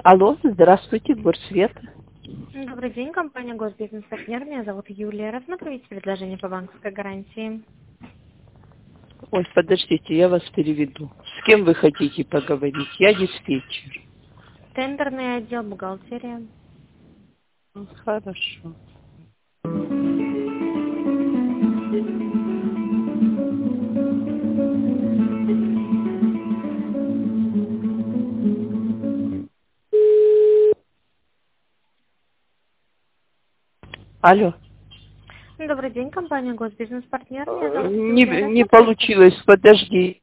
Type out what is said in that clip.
Алло, здравствуйте, Горсвет. Добрый день, компания Госбизнес-партнер. Меня зовут Юлия. Разноправить предложение по банковской гарантии. Ой, подождите, я вас переведу. С кем вы хотите поговорить? Я диспетчер. Тендерный отдел, бухгалтерия. Хорошо. Алло. Добрый день, компания Госбизнес-партнер. Меня зовут Юлия. Не получилось, подожди.